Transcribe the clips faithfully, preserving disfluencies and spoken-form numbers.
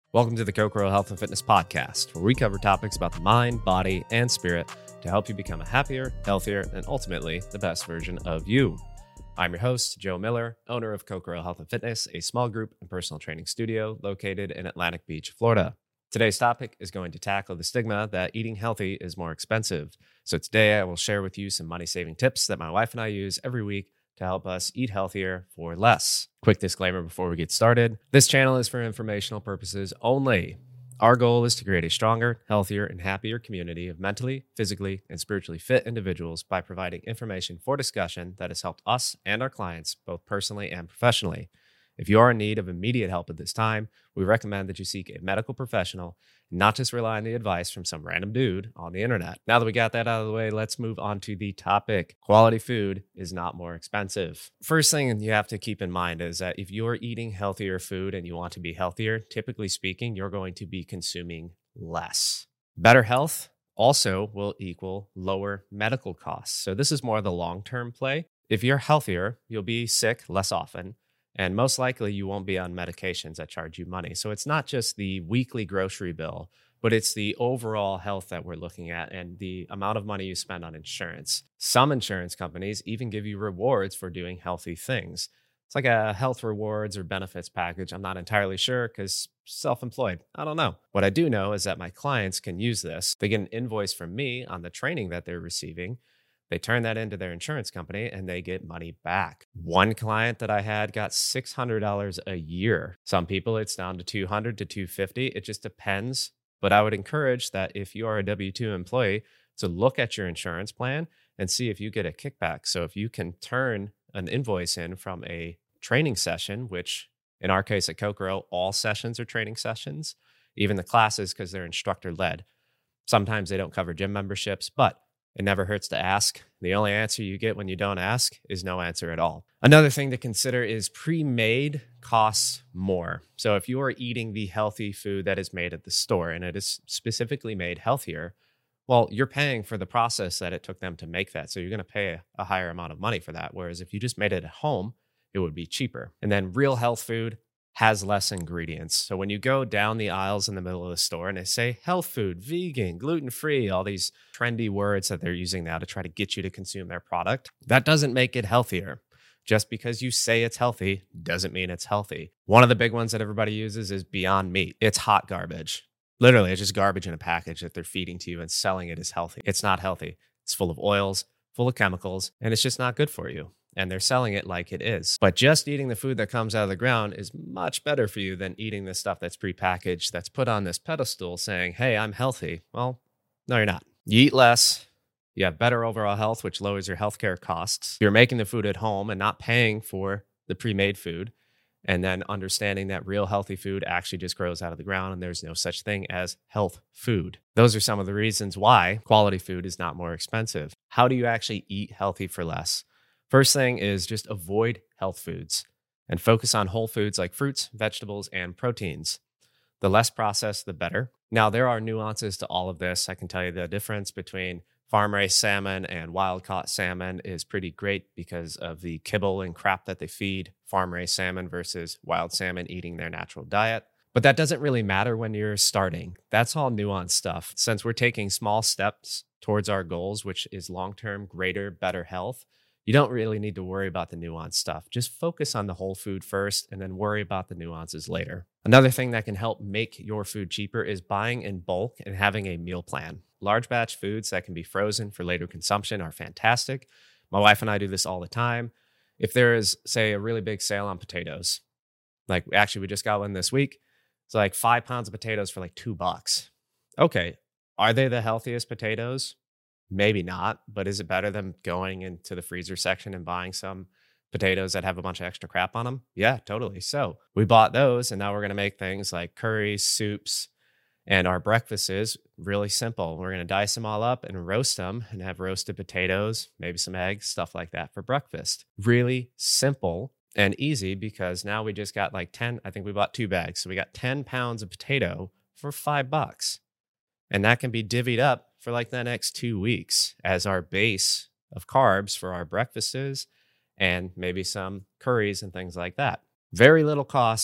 Welcome to the Kokoro Health and Fitness Podcast, where we cover topics about the mind, body, and spirit to help you become a happier, healthier, and ultimately the best version of you. I'm your host, Joe Miller, owner of Kokoro Health and Fitness, a small group and personal training studio located in Atlantic Beach, Florida. Today's topic is going to tackle the stigma that eating healthy is more expensive. So today I will share with you some money-saving tips that my wife and I use every week to help us eat healthier for less. Quick disclaimer before we get started. This channel is for informational purposes only. Our goal is to create a stronger, healthier, and happier community of mentally, physically, and spiritually fit individuals by providing information for discussion that has helped us and our clients, both personally and professionally. If you are in need of immediate help at this time, we recommend that you seek a medical professional and not just rely on the advice from some random dude on the internet. Now that we got that out of the way, let's move on to the topic. Quality food is not more expensive. First thing you have to keep in mind is that if you're eating healthier food and you want to be healthier, typically speaking, you're going to be consuming less. Better health also will equal lower medical costs. So this is more the long-term play. If you're healthier, you'll be sick less often. And most likely you won't be on medications that charge you money. So it's not just the weekly grocery bill, but it's the overall health that we're looking at and the amount of money you spend on insurance. Some insurance companies even give you rewards for doing healthy things. It's like a health rewards or benefits package. I'm not entirely sure because self-employed. I don't know. What I do know is that my clients can use this. They get an invoice from me on the training that they're receiving. They turn that into their insurance company and they get money back. One client that I had got six hundred dollars a year. Some people it's down to two hundred to two hundred fifty. It just depends. But I would encourage that if you are a W two employee to look at your insurance plan and see if you get a kickback. So if you can turn an invoice in from a training session, which in our case at Kokoro, all sessions are training sessions, even the classes because they're instructor led. Sometimes they don't cover gym memberships, but it never hurts to ask. The only answer you get when you don't ask is no answer at all. Another thing to consider is pre-made costs more. So if you are eating the healthy food that is made at the store and it is specifically made healthier, well, you're paying for the process that it took them to make that. So you're going to pay a, a higher amount of money for that. Whereas if you just made it at home, it would be cheaper. And then real health food has less ingredients. So when you go down the aisles in the middle of the store and they say health food, vegan, gluten-free, all these trendy words that they're using now to try to get you to consume their product, that doesn't make it healthier. Just because you say it's healthy doesn't mean it's healthy. One of the big ones that everybody uses is Beyond Meat. It's hot garbage. Literally, it's just garbage in a package that they're feeding to you and selling it as healthy. It's not healthy. It's full of oils, full of chemicals, and it's just not good for you. And they're selling it like it is. But just eating the food that comes out of the ground is much better for you than eating this stuff that's prepackaged, that's put on this pedestal saying, hey, I'm healthy. Well, no, you're not. You eat less. You have better overall health, which lowers your healthcare costs. You're making the food at home and not paying for the pre-made food. And then understanding that real healthy food actually just grows out of the ground and there's no such thing as health food. Those are some of the reasons why quality food is not more expensive. How do you actually eat healthy for less? First thing is just avoid health foods and focus on whole foods like fruits, vegetables, and proteins. The less processed, the better. Now, there are nuances to all of this. I can tell you the difference between farm-raised salmon and wild-caught salmon is pretty great because of the kibble and crap that they feed farm-raised salmon versus wild salmon eating their natural diet. But that doesn't really matter when you're starting. That's all nuanced stuff. Since we're taking small steps towards our goals, which is long-term, greater, better health, you don't really need to worry about the nuanced stuff. Just focus on the whole food first and then worry about the nuances later. Another thing that can help make your food cheaper is buying in bulk and having a meal plan. Large batch foods that can be frozen for later consumption are fantastic. My wife and I do this all the time. If there is, say, a really big sale on potatoes, like actually we just got one this week, it's like five pounds of potatoes for like two bucks. Okay, are they the healthiest potatoes? Maybe not, but is it better than going into the freezer section and buying some potatoes that have a bunch of extra crap on them? Yeah, totally. So we bought those and now we're going to make things like curries, soups, and our breakfast is really simple. We're going to dice them all up and roast them and have roasted potatoes, maybe some eggs, stuff like that for breakfast. Really simple and easy because now we just got like ten, I think we bought two bags. So we got ten pounds of potato for five bucks. And that can be divvied up for like the next two weeks as our base of carbs for our breakfasts and maybe some curries and things like that. Very little cost,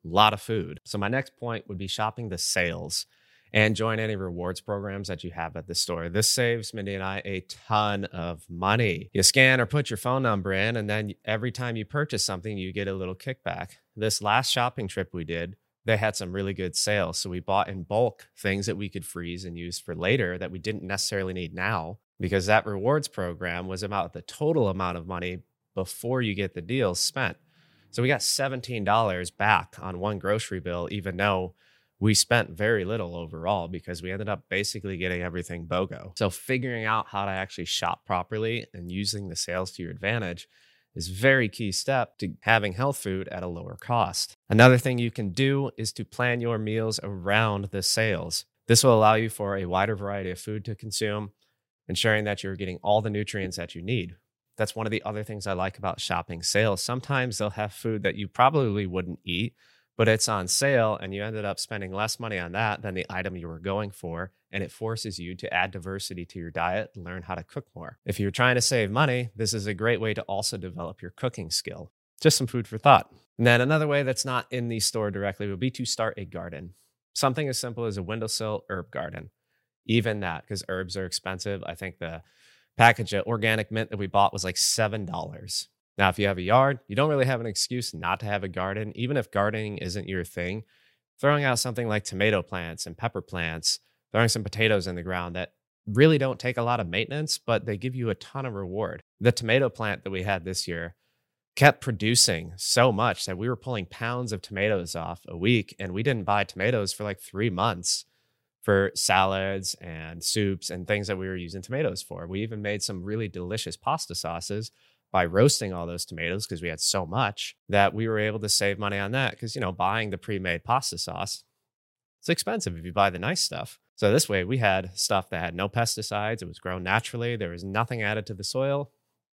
lot of food. So my next point would be shopping the sales and join any rewards programs that you have at the store. This saves Mindy and I a ton of money. You scan or put your phone number in, and then every time you purchase something, you get a little kickback. This last shopping trip we did, they had some really good sales. So we bought in bulk things that we could freeze and use for later that we didn't necessarily need now, because that rewards program was about the total amount of money before you get the deals spent. So we got seventeen dollars back on one grocery bill, even though we spent very little overall because we ended up basically getting everything BOGO. So figuring out how to actually shop properly and using the sales to your advantage is a very key step to having health food at a lower cost. Another thing you can do is to plan your meals around the sales. This will allow you for a wider variety of food to consume, ensuring that you're getting all the nutrients that you need. That's one of the other things I like about shopping sales. Sometimes they'll have food that you probably wouldn't eat, but it's on sale and you ended up spending less money on that than the item you were going for. And it forces you to add diversity to your diet and learn how to cook more. If you're trying to save money, this is a great way to also develop your cooking skill. Just some food for thought. And then another way that's not in the store directly would be to start a garden. Something as simple as a windowsill herb garden. Even that, because herbs are expensive. I think the package of organic mint that we bought was like seven dollars. Now, if you have a yard, you don't really have an excuse not to have a garden. Even if gardening isn't your thing, throwing out something like tomato plants and pepper plants, throwing some potatoes in the ground that really don't take a lot of maintenance, but they give you a ton of reward. The tomato plant that we had this year kept producing so much that we were pulling pounds of tomatoes off a week, and we didn't buy tomatoes for like three months for salads and soups and things that we were using tomatoes for. We even made some really delicious pasta sauces by roasting all those tomatoes because we had so much that we were able to save money on that. Because, you know, buying the pre-made pasta sauce, it's expensive if you buy the nice stuff. So this way we had stuff that had no pesticides. It was grown naturally. There was nothing added to the soil.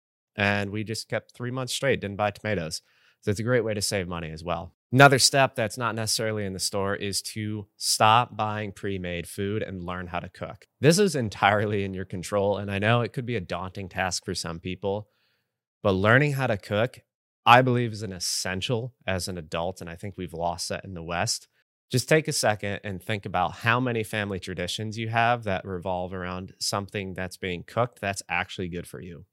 And we just kept three months straight, didn't buy tomatoes. So it's a great way to save money as well. Another step that's not necessarily in the store is to stop buying pre-made food and learn how to cook. This is entirely in your control. And I know it could be a daunting task for some people, but learning how to cook, I believe, is an essential as an adult. And I think we've lost that in the West. Just take a second and think about how many family traditions you have that revolve around something that's being cooked that's actually good for you.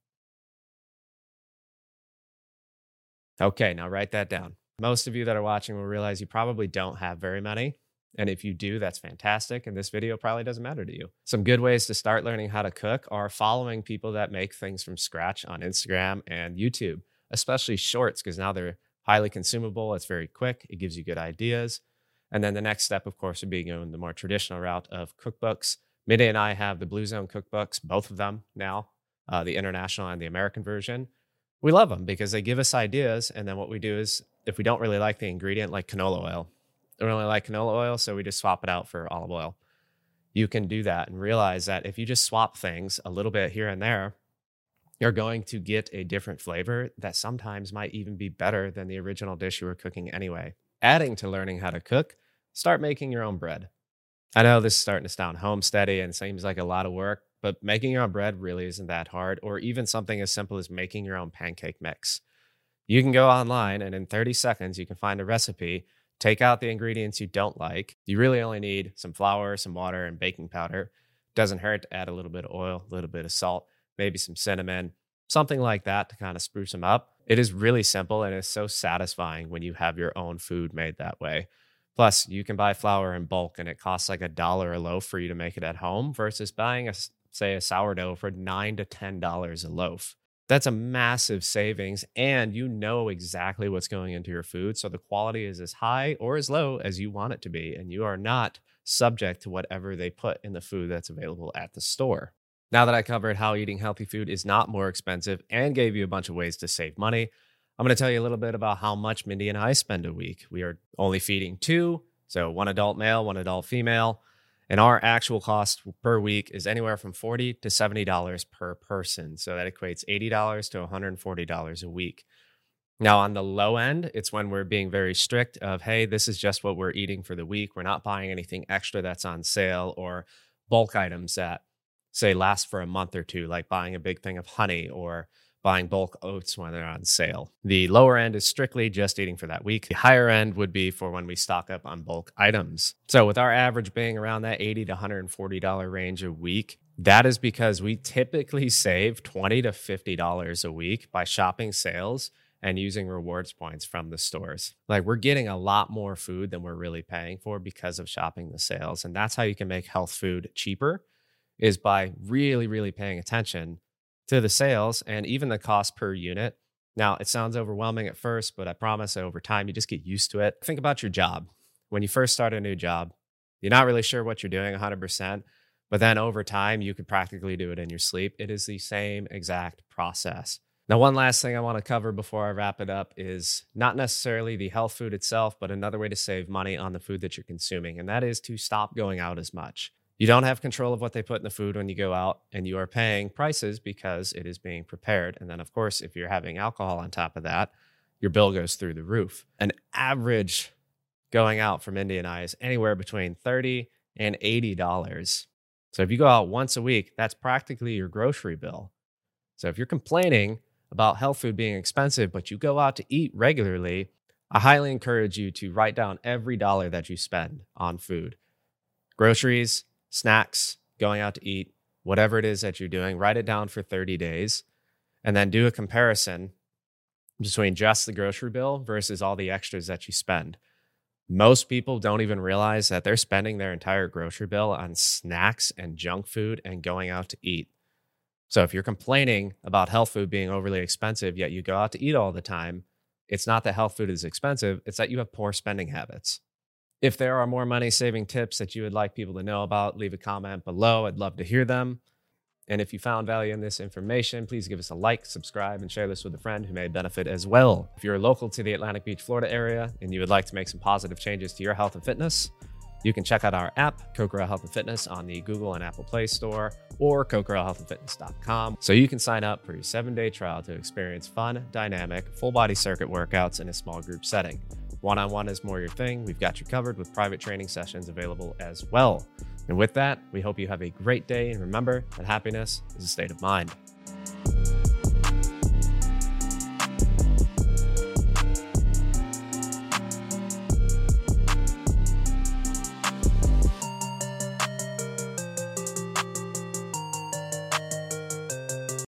Okay, now write that down. Most of you that are watching will realize you probably don't have very many. And if you do, that's fantastic. And this video probably doesn't matter to you. Some good ways to start learning how to cook are following people that make things from scratch on Instagram and YouTube, especially shorts, because now they're highly consumable. It's very quick. It gives you good ideas. And then the next step, of course, would be going the more traditional route of cookbooks. Mindy and I have the Blue Zone cookbooks, both of them now, uh, the international and the American version. We love them because they give us ideas. And then what we do is, if we don't really like the ingredient, like canola oil, I don't really like canola oil, so we just swap it out for olive oil. You can do that and realize that if you just swap things a little bit here and there, you're going to get a different flavor that sometimes might even be better than the original dish you were cooking anyway. Adding to learning how to cook, start making your own bread. I know this is starting to sound homesteady and seems like a lot of work, but making your own bread really isn't that hard, or even something as simple as making your own pancake mix. You can go online and in thirty seconds, you can find a recipe. Take out the ingredients you don't like. You really only need some flour, some water, and baking powder. Doesn't hurt to add a little bit of oil, a little bit of salt, maybe some cinnamon, something like that to kind of spruce them up. It is really simple and it's so satisfying when you have your own food made that way. Plus, you can buy flour in bulk and it costs like a dollar a loaf for you to make it at home versus buying, a, say, a sourdough for nine to ten dollars a loaf. That's a massive savings, and you know exactly what's going into your food, so the quality is as high or as low as you want it to be, and you are not subject to whatever they put in the food that's available at the store. Now that I covered how eating healthy food is not more expensive and gave you a bunch of ways to save money, I'm going to tell you a little bit about how much Mindy and I spend a week. We are only feeding two, so one adult male, one adult female. And our actual cost per week is anywhere from forty dollars to seventy dollars per person. So that equates eighty dollars to one hundred forty dollars a week. Now, on the low end, it's when we're being very strict of, hey, this is just what we're eating for the week. We're not buying anything extra that's on sale or bulk items that, say, last for a month or two, like buying a big thing of honey or buying bulk oats when they're on sale. The lower end is strictly just eating for that week. The higher end would be for when we stock up on bulk items. So with our average being around that eighty to one hundred forty dollars range a week, that is because we typically save twenty to fifty dollars a week by shopping sales and using rewards points from the stores. Like, we're getting a lot more food than we're really paying for because of shopping the sales. And that's how you can make health food cheaper, is by really, really paying attention to the sales and even the cost per unit. Now, it sounds overwhelming at first, but I promise over time, you just get used to it. Think about your job. When you first start a new job, you're not really sure what you're doing one hundred percent, but then over time, you could practically do it in your sleep. It is the same exact process. Now, one last thing I want to cover before I wrap it up is not necessarily the health food itself, but another way to save money on the food that you're consuming, and that is to stop going out as much. You don't have control of what they put in the food when you go out, and you are paying prices because it is being prepared. And then, of course, if you're having alcohol on top of that, your bill goes through the roof. An average going out from Indy and I is anywhere between thirty dollars and eighty dollars. So if you go out once a week, that's practically your grocery bill. So if you're complaining about health food being expensive, but you go out to eat regularly, I highly encourage you to write down every dollar that you spend on food. Groceries, snacks, going out to eat, whatever it is that you're doing, write it down for thirty days, and then do a comparison between just the grocery bill versus all the extras that you spend. Most people don't even realize that they're spending their entire grocery bill on snacks and junk food and going out to eat. So if you're complaining about health food being overly expensive, yet you go out to eat all the time, it's not that health food is expensive, it's that you have poor spending habits. If there are more money-saving tips that you would like people to know about, leave a comment below. I'd love to hear them. And if you found value in this information, please give us a like, subscribe, and share this with a friend who may benefit as well. If you're local to the Atlantic Beach, Florida area, and you would like to make some positive changes to your health and fitness, you can check out our app, Kokoro Health and Fitness, on the Google and Apple Play Store, or kokoro health and fitness dot com. So you can sign up for your seven-day trial to experience fun, dynamic, full-body circuit workouts in a small group setting. One-on-one is more your thing. We've got you covered with private training sessions available as well. And with that, we hope you have a great day. And remember that happiness is a state of mind.